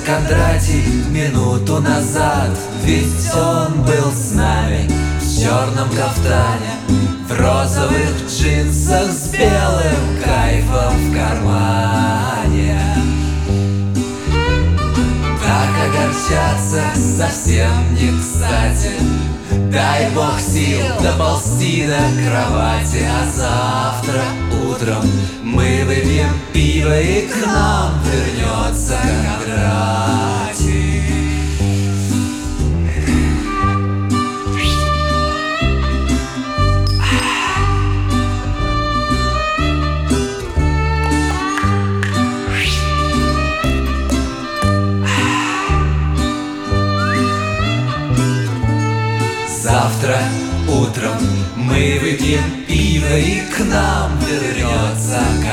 Кондратий минуту назад, ведь он был с нами в черном кафтане, в розовых джинсах с белым кайфом в кармане. Так огорчаться совсем не кстати. Дай бог сил доползти до кровати, а завтра утром мы выпьем пиво, и к нам вернется Кондратий. Завтра утром мы выпьем пиво, и к нам вернется